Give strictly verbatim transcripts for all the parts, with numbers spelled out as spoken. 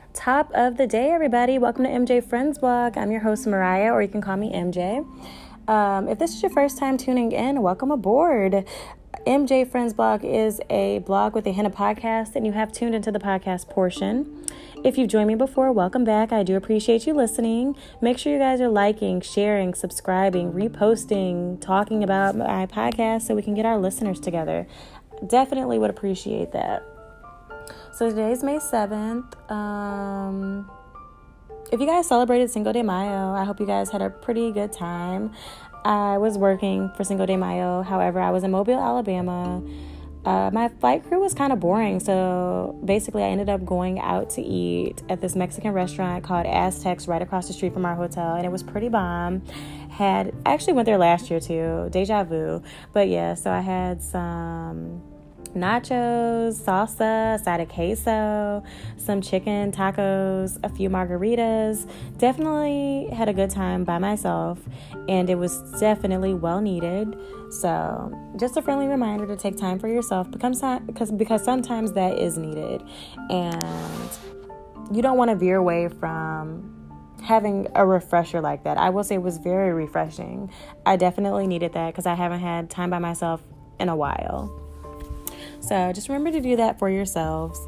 Top of the day, everybody. Welcome to M J Friends Blog. I'm your host, Mariah, or you can call me M J. Um, if this is your first time tuning in, welcome aboard. M J Friends Blog is a blog with a hint of podcast, and you have tuned into the podcast portion. If you've joined me before, welcome back. I do appreciate you listening. Make sure you guys are liking, sharing, subscribing, reposting, talking about my podcast so we can get our listeners together. Definitely would appreciate that. So today's May seventh. Um, if you guys celebrated Cinco de Mayo, I hope you guys had a pretty good time. I was working for Cinco de Mayo. However, I was in Mobile, Alabama. Uh, my flight crew was kind of boring. So basically, I ended up going out to eat at this Mexican restaurant called Aztecs right across the street from our hotel. And it was pretty bomb. Had actually went there last year too. Deja vu. But yeah, so I had some nachos, salsa, side of queso, some chicken tacos, a few margaritas. Definitely had a good time by myself, and it was definitely well needed. So just a friendly reminder to take time for yourself because because because sometimes that is needed, and you don't want to veer away from having a refresher like that. I will say it was very refreshing. I definitely needed that because I haven't had time by myself in a while. So just remember to do that for yourselves.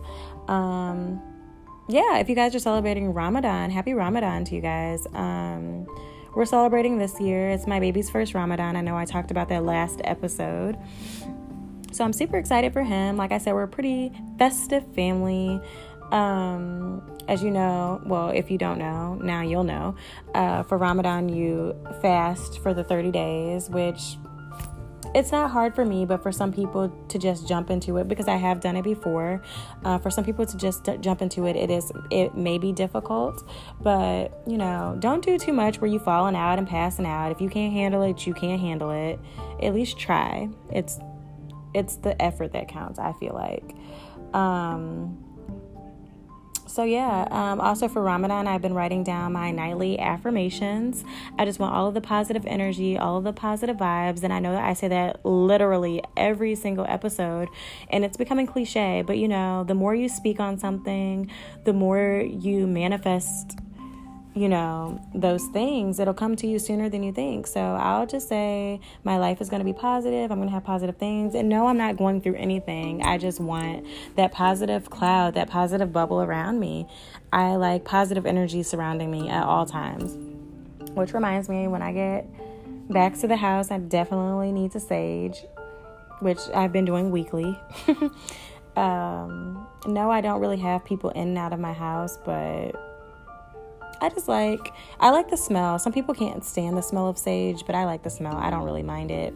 Um, yeah, if you guys are celebrating Ramadan, happy Ramadan to you guys. Um, we're celebrating this year. It's my baby's first Ramadan. I know I talked about that last episode. So I'm super excited for him. Like I said, we're a pretty festive family. Um, as you know, well, if you don't know, now you'll know. Uh, for Ramadan, you fast for the thirty days, which it's not hard for me, but for some people to just jump into it, because I have done it before. Uh, for some people to just t- jump into it, it is it may be difficult, but you know, don't do too much where you falling out and passing out. If you can't handle it, you can't handle it. At least try. It's it's the effort that counts, I feel like. Um, So yeah, um, also for Ramadan, I've been writing down my nightly affirmations. I just want all of the positive energy, all of the positive vibes. And I know that I say that literally every single episode, and it's becoming cliche, but you know, the more you speak on something, the more you manifest, you know, those things, it'll come to you sooner than you think. So I'll just say my life is going to be positive. I'm going to have positive things. And no, I'm not going through anything. I just want that positive cloud, that positive bubble around me. I like positive energy surrounding me at all times. Which reminds me, when I get back to the house, I definitely need to sage, which I've been doing weekly. um, no, I don't really have people in and out of my house, but I just like, I like the smell. Some people can't stand the smell of sage, but I like the smell. I don't really mind it.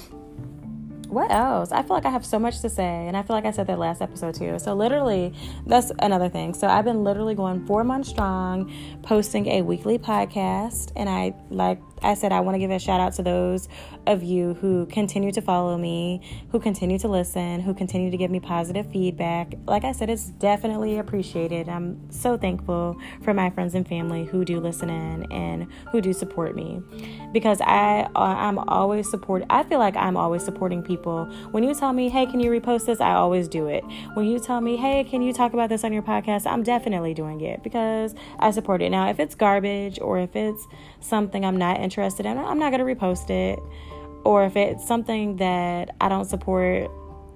What else? I feel like I have so much to say, and I feel like I said that last episode too. So literally, that's another thing. So I've been literally going four months strong, posting a weekly podcast, and I, like I said, I want to give a shout out to those of you who continue to follow me, who continue to listen, who continue to give me positive feedback. Like I said, it's definitely appreciated. I'm so thankful for my friends and family who do listen in and who do support me, because I, I'm always support. I feel like I'm always supporting people. When you tell me, hey, can you repost this? I always do it. When you tell me, hey, can you talk about this on your podcast? I'm definitely doing it because I support it. Now, if it's garbage or if it's something I'm not interested in, I'm not going to repost it. Or if it's something that I don't support,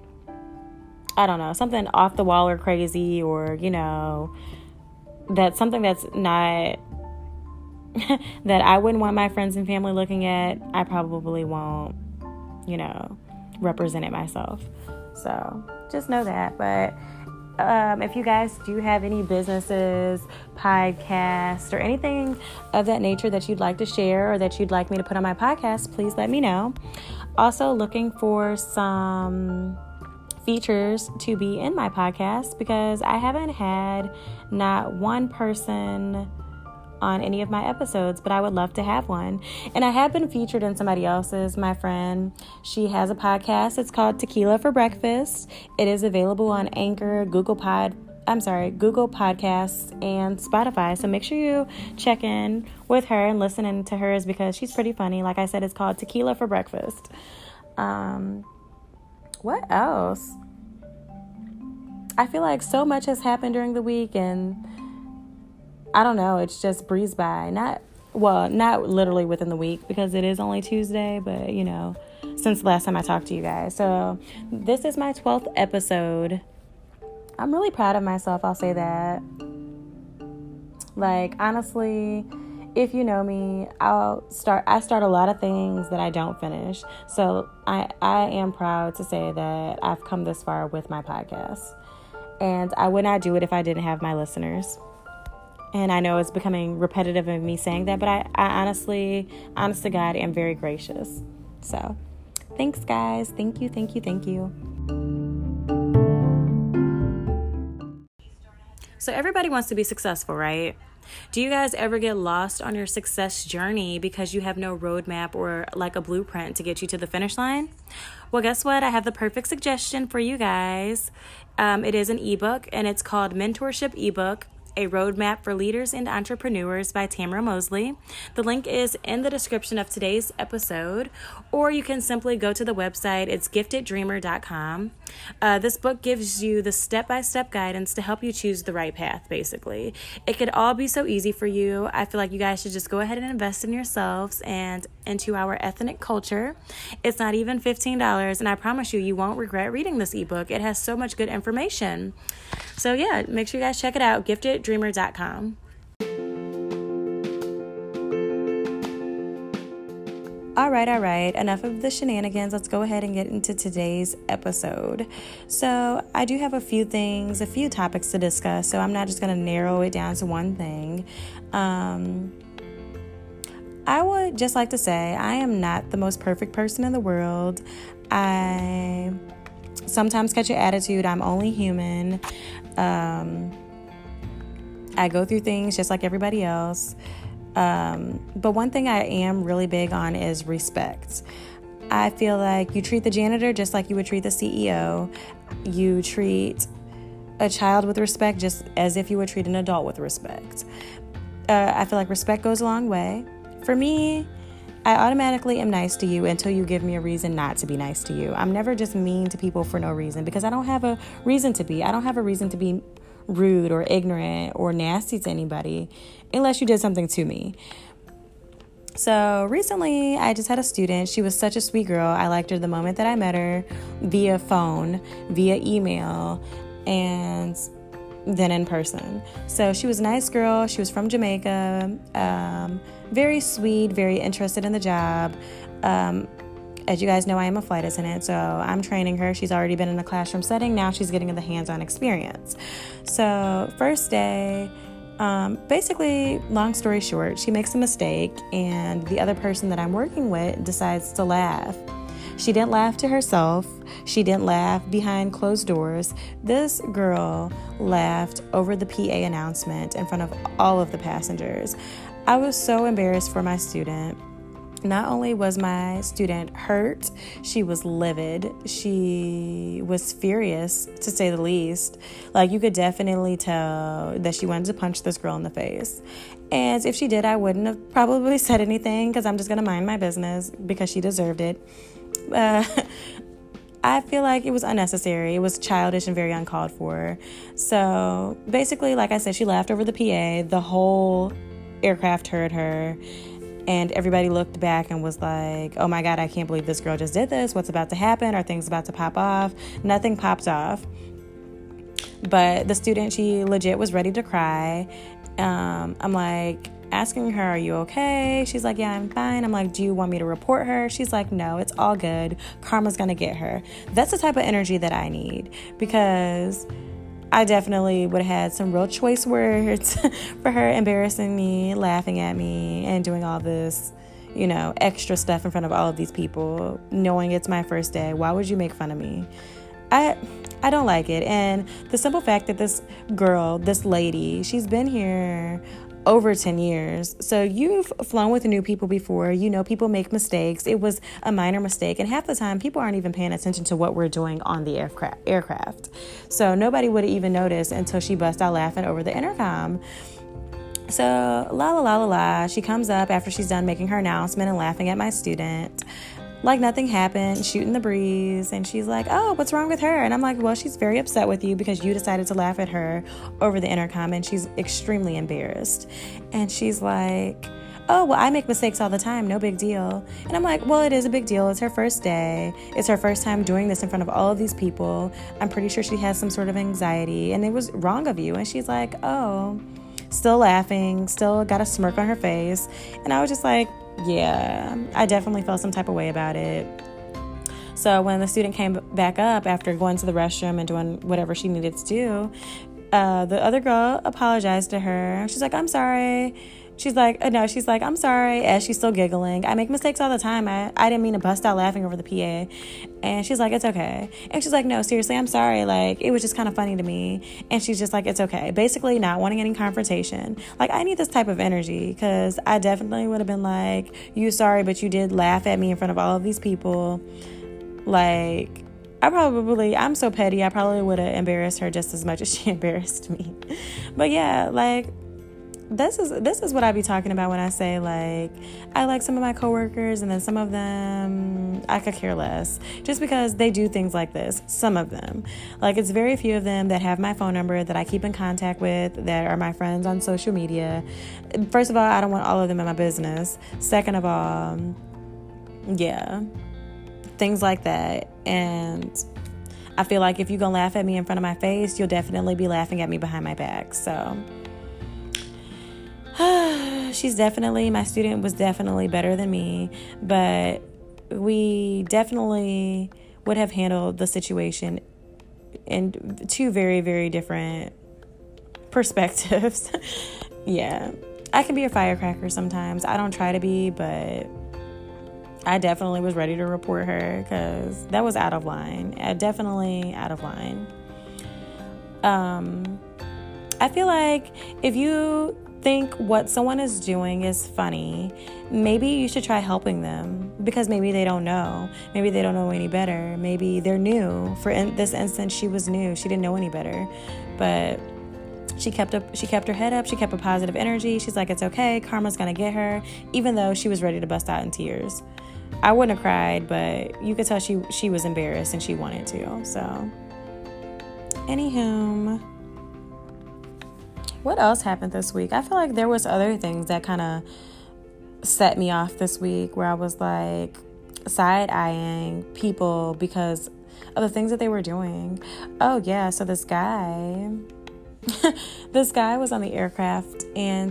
I don't know, something off the wall or crazy, or, you know, that's something that's not, that I wouldn't want my friends and family looking at, I probably won't, you know, represent it myself. So just know that. But Um, if you guys do have any businesses, podcasts, or anything of that nature that you'd like to share or that you'd like me to put on my podcast, please let me know. Also looking for some features to be in my podcast, because I haven't had not one person on any of my episodes, but I would love to have one. And I have been featured in somebody else's. My friend, she has a podcast. It's called Tequila for Breakfast. It is available on Anchor, Google Pod, I'm sorry, Google Podcasts, and Spotify. So make sure you check in with her and listen in to hers, because she's pretty funny. Like I said, it's called Tequila for Breakfast. Um, what else? I feel like so much has happened during the week, and I don't know, it's just breezed by. Not, well, not literally within the week because it is only Tuesday, but, you know, since the last time I talked to you guys. So this is my twelfth episode. I'm really proud of myself, I'll say that. Like, honestly, if you know me, I'll start, I start a lot of things that I don't finish. So I, I am proud to say that I've come this far with my podcast. And I would not do it if I didn't have my listeners. And I know it's becoming repetitive of me saying that, but I, I honestly, honest to God, am very gracious. So thanks, guys. Thank you, thank you, thank you. So everybody wants to be successful, right? Do you guys ever get lost on your success journey because you have no roadmap or like a blueprint to get you to the finish line? Well, guess what? I have the perfect suggestion for you guys. Um, it is an ebook, and it's called Mentorship Ebook, A Roadmap for Leaders and Entrepreneurs by Tamara Mosley. The link is in the description of today's episode, or you can simply go to the website. It's gifted dreamer dot com. Uh, this book gives you the step-by-step guidance to help you choose the right path, basically. It could all be so easy for you. I feel like you guys should just go ahead and invest in yourselves and into our ethnic culture. It's not even fifteen dollars, and I promise you, you won't regret reading this ebook. It has so much good information. So yeah, make sure you guys check it out, gifted dreamer dot com. All right, all right. Enough of the shenanigans. Let's go ahead and get into today's episode. So I do have a few things, a few topics to discuss. So I'm not just going to narrow it down to one thing. Um, I would just like to say I am not the most perfect person in the world. I sometimes catch an attitude. I'm only human. Um, I go through things just like everybody else. Um, but one thing I am really big on is respect. I feel like you treat the janitor just like you would treat the C E O. You treat a child with respect just as if you would treat an adult with respect. Uh, I feel like respect goes a long way. For me, I automatically am nice to you until you give me a reason not to be nice to you. I'm never just mean to people for no reason because I don't have a reason to be. I don't have a reason to be rude or ignorant or nasty to anybody unless you did something to me. So recently I just had a student. She was such a sweet girl. I liked her the moment that I met her via phone, via email, and then in person. So she was a nice girl. She was from Jamaica. Um, very sweet, very interested in the job. Um, As you guys know, I am a flight attendant, so I'm training her. She's already been in a classroom setting. Now she's getting the hands-on experience. So first day, um, basically, long story short, she makes a mistake, and the other person that I'm working with decides to laugh. She didn't laugh to herself. She didn't laugh behind closed doors. This girl laughed over the P A announcement in front of all of the passengers. I was so embarrassed for my student. Not only was my student hurt, she was livid. She was furious, to say the least. Like, you could definitely tell that she wanted to punch this girl in the face. And if she did, I wouldn't have probably said anything because I'm just going to mind my business because she deserved it. Uh, I feel like it was unnecessary. It was childish and very uncalled for. So basically, like I said, she laughed over the P A. The whole aircraft heard her. And everybody looked back and was like, oh my God, I can't believe this girl just did this. What's about to happen? Are things about to pop off? Nothing popped off. But the student, she legit was ready to cry. Um, I'm like, asking her, are you okay? She's like, yeah, I'm fine. I'm like, do you want me to report her? She's like, no, it's all good. Karma's gonna get her. That's the type of energy that I need, because I definitely would have had some real choice words for her, embarrassing me, laughing at me, and doing all this, you know, extra stuff in front of all of these people, knowing it's my first day. Why would you make fun of me? I I don't like it. And the simple fact that this girl, this lady, she's been here over ten years. So you've flown with new people before. You know, people make mistakes. It was a minor mistake. And half the time, people aren't even paying attention to what we're doing on the aircraft. aircraft. So nobody would have even noticed until she bust out laughing over the intercom. So la la la la la. She comes up after she's done making her announcement and laughing at my student. like nothing happened, shooting the breeze. And she's like, oh, what's wrong with her? And I'm like, well, she's very upset with you because you decided to laugh at her over the intercom, and she's extremely embarrassed. And she's like, oh, well, I make mistakes all the time. No big deal. And I'm like, well, it is a big deal. It's her first day. It's her first time doing this in front of all of these people. I'm pretty sure she has some sort of anxiety, and it was wrong of you. And she's like, oh, still laughing, still got a smirk on her face. And I was just like, yeah, I definitely felt some type of way about it. So when the student came back up after going to the restroom and doing whatever she needed to do, uh, the other girl apologized to her. She's like, I'm sorry. She's like, uh, no, she's like, I'm sorry, as she's still giggling. I make mistakes all the time. I, I didn't mean to bust out laughing over the P A. And she's like, it's okay. And she's like, no, seriously, I'm sorry. Like, it was just kind of funny to me. And she's just like, it's okay. Basically not wanting any confrontation. Like, I need this type of energy, because I definitely would have been like, you sorry, but you did laugh at me in front of all of these people. Like, I probably, I'm so petty, I probably would have embarrassed her just as much as she embarrassed me. But yeah, like, This is this is what I be talking about when I say, like, I like some of my coworkers, and then some of them I could care less, just because they do things like this. Some of them, like, it's very few of them that have my phone number that I keep in contact with, that are my friends on social media. First of all, I don't want all of them in my business. Second of all, yeah, things like that. And I feel like if you're gonna laugh at me in front of my face, you'll definitely be laughing at me behind my back. So she's definitely, my student was definitely better than me, but we definitely would have handled the situation in two very, very different perspectives. Yeah, I can be a firecracker sometimes. I don't try to be, but I definitely was ready to report her, because that was out of line. Uh, definitely out of line. Um, I feel like if you think what someone is doing is funny, maybe you should try helping them, because maybe they don't know. Maybe they don't know any better. Maybe they're new. For in this instance, she was new. She didn't know any better, but she kept up. She kept her head up. She kept a positive energy. She's like, it's okay. Karma's gonna get her, even though she was ready to bust out in tears. I wouldn't have cried, but you could tell she she was embarrassed and she wanted to. So, anywho, what else happened this week? I feel like there was other things that kind of set me off this week, where I was like side-eyeing people because of the things that they were doing. Oh yeah, so this guy, this guy was on the aircraft, and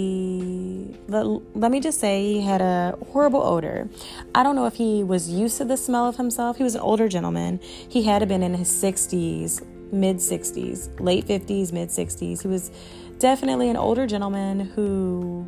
he, let, let me just say, he had a horrible odor. I don't know if he was used to the smell of himself. He was an older gentleman. He had to been in his sixties, mid-sixties, late fifties, mid-sixties. He was definitely an older gentleman who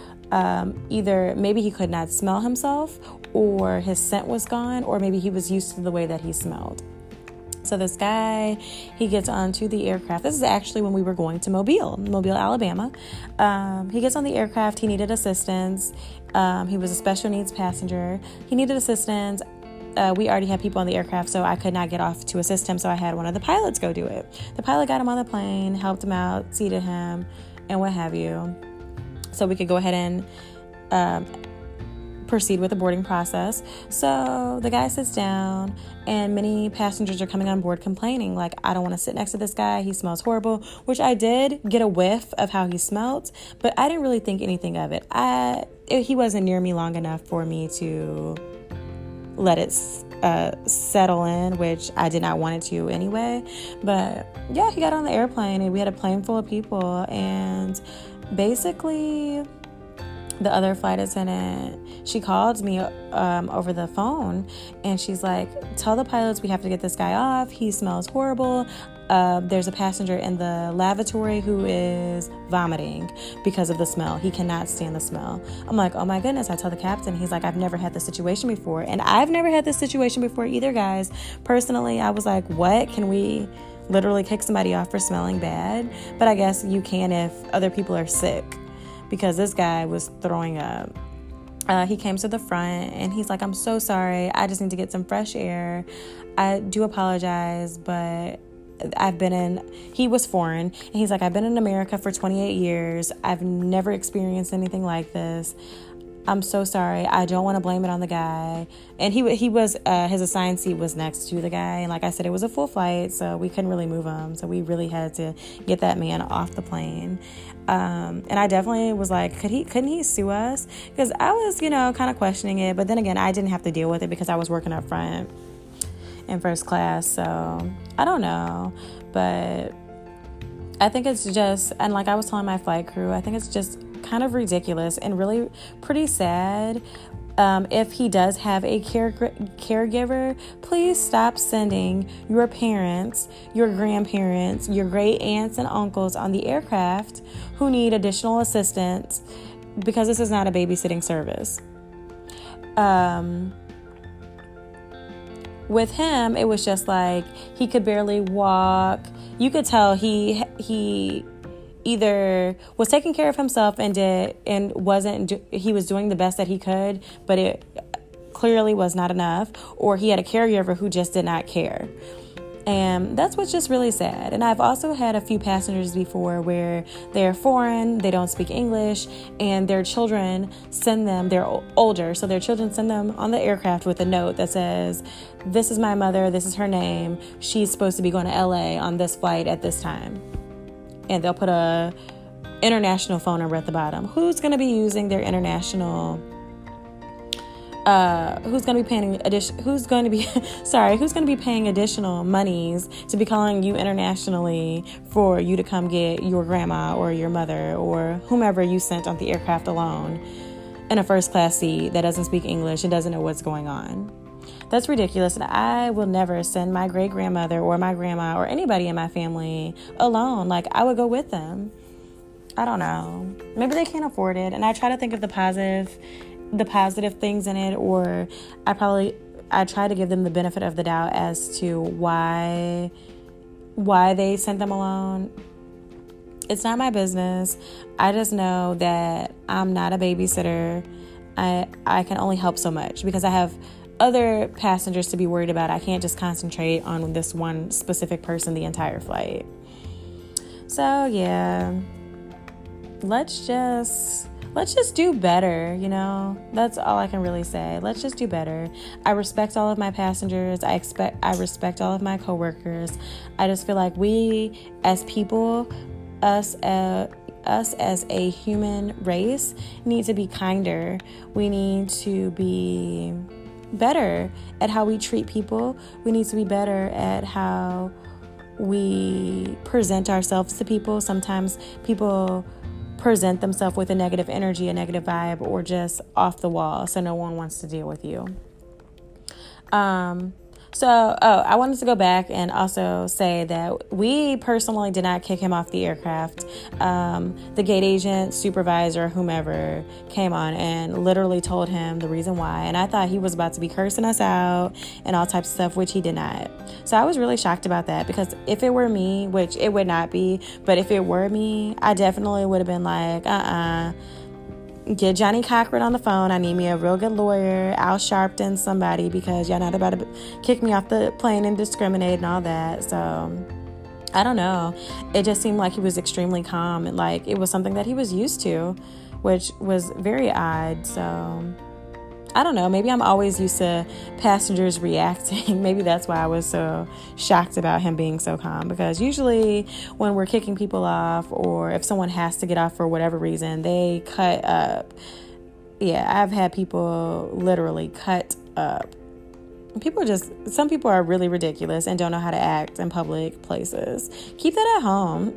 um, either maybe he could not smell himself, or his scent was gone, or maybe he was used to the way that he smelled. So this guy, he gets onto the aircraft. This is actually when we were going to Mobile, Mobile, Alabama. Um, he gets on the aircraft. He needed assistance. Um, he was a special needs passenger. He needed assistance. Uh, we already had people on the aircraft, so I could not get off to assist him. So I had one of the pilots go do it. The pilot got him on the plane, helped him out, seated him, and what have you. So we could go ahead and um, proceed with the boarding process. So the guy sits down, and many passengers are coming on board complaining, like, I don't want to sit next to this guy. He smells horrible, which I did get a whiff of how he smelled, but I didn't really think anything of it. I it, he wasn't near me long enough for me to let it uh, settle in, which I did not want it to anyway. But yeah, he got on the airplane, and we had a plane full of people, and basically the other flight attendant, she called me um, over the phone, and she's like, tell the pilots we have to get this guy off. He smells horrible. Uh, there's a passenger in the lavatory who is vomiting because of the smell. He cannot stand the smell. I'm like, oh my goodness. I tell the captain. He's like, I've never had this situation before. And I've never had this situation before either, guys. Personally, I was like, what? Can we literally kick somebody off for smelling bad? But I guess you can if other people are sick, because this guy was throwing up. Uh, he came to the front, and he's like, I'm so sorry. I just need to get some fresh air. I do apologize, but I've been in, he was foreign, and he's like, I've been in America for twenty-eight years. I've never experienced anything like this. I'm so sorry. I don't want to blame it on the guy. And he he was, uh, his assigned seat was next to the guy. And like I said, it was a full flight, so we couldn't really move him. So we really had to get that man off the plane. Um, and I definitely was like, could he, couldn't he sue us? Because I was, you know, kind of questioning it. But then again, I didn't have to deal with it because I was working up front in first class. So I don't know. But I think it's just, and like I was telling my flight crew, I think it's just kind of ridiculous and really pretty sad. Um, if he does have a care, caregiver, please stop sending your parents, your grandparents, your great aunts and uncles on the aircraft who need additional assistance, because this is not a babysitting service. Um, with him, it was just like he could barely walk. You could tell he he either was taking care of himself and did and wasn't do, he was doing the best that he could, but it clearly was not enough, or he had a caregiver who just did not care. And that's what's just really sad. And I've also had a few passengers before where they're foreign, they don't speak English, and their children send them, they're older, so their children send them on the aircraft with a note that says, this is my mother, this is her name, she's supposed to be going to L A on this flight at this time. And they'll put a international phone number at the bottom. Who's going to be using their international, uh, who's going to be paying addition, who's going to be, sorry, who's going to be paying additional monies to be calling you internationally for you to come get your grandma or your mother or whomever you sent on the aircraft alone in a first class seat that doesn't speak English and doesn't know what's going on? That's ridiculous. And I will never send my great grandmother or my grandma or anybody in my family alone. Like, I would go with them. I don't know. Maybe they can't afford it. And I try to think of the positive, the positive things in it, or I probably, I try to give them the benefit of the doubt as to why, why they sent them alone. It's not my business. I just know that I'm not a babysitter. I, I can only help so much because I have other passengers to be worried about. I can't just concentrate on this one specific person the entire flight. So yeah, let's just let's just do better, you know? That's all I can really say. Let's just do better. I respect all of my passengers. I expect I respect all of my coworkers. I just feel like we as people, us uh, us as a human race, need to be kinder. We need to be better at how we treat people. We need to be better at how we present ourselves to people. Sometimes people present themselves with a negative energy, a negative vibe, or just off the wall, so no one wants to deal with you. Um, so, oh, I wanted to go back and also say that we personally did not kick him off the aircraft. Um, the gate agent, supervisor, whomever came on and literally told him the reason why. And I thought he was about to be cursing us out and all types of stuff, which he did not. So I was really shocked about that, because if it were me, which it would not be, but if it were me, I definitely would have been like, uh-uh. Get Johnny Cochran on the phone. I need me a real good lawyer, Al Sharpton, somebody, because y'all not about to kick me off the plane and discriminate and all that. So I don't know. It just seemed like he was extremely calm, and like it was something that he was used to, which was very odd. So I don't know. Maybe I'm always used to passengers reacting. Maybe that's why I was so shocked about him being so calm, because usually when we're kicking people off, or if someone has to get off for whatever reason, they cut up. Yeah, I've had people literally cut up. People are just, some people are really ridiculous and don't know how to act in public places. Keep that at home.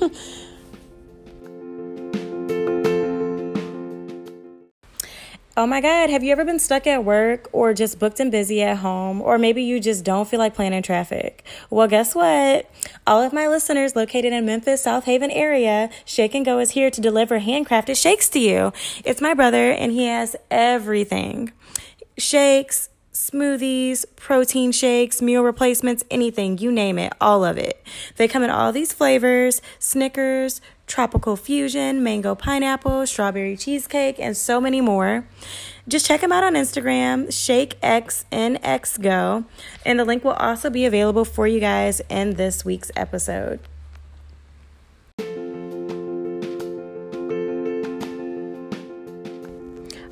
Oh my God, have you ever been stuck at work or just booked and busy at home? Or maybe you just don't feel like planning traffic? Well, guess what? All of my listeners located in Memphis, South Haven area, Shake and Go is here to deliver handcrafted shakes to you. It's my brother, and he has everything. Shakes, smoothies, protein shakes, meal replacements, anything, you name it, all of it. They come in all these flavors: Snickers, tropical fusion, mango pineapple, strawberry cheesecake, and so many more. Just check them out on Instagram, Shake X N X Go, and the link will also be available for you guys in this week's episode.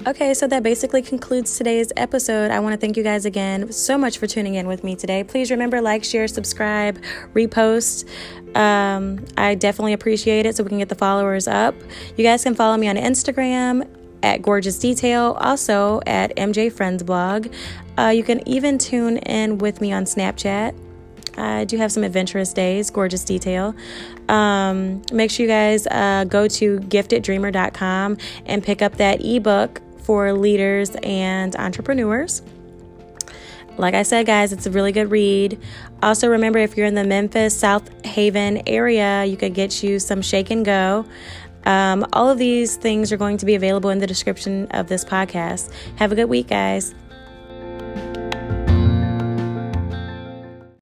Okay, so that basically concludes today's episode. I want to thank you guys again so much for tuning in with me today. Please remember, like, share, subscribe, repost. Um, I definitely appreciate it so we can get the followers up. You guys can follow me on Instagram at Gorgeous Detail, also at M J Friends Blog. Uh, you can even tune in with me on Snapchat. I do have some adventurous days, Gorgeous Detail. Um, make sure you guys uh, go to gifted dreamer dot com and pick up that ebook for leaders and entrepreneurs. Like I said, guys, it's a really good read. Also, remember, if you're in the Memphis, South Haven area, you could get you some Shake and Go. Um, all of these things are going to be available in the description of this podcast. Have a good week, guys.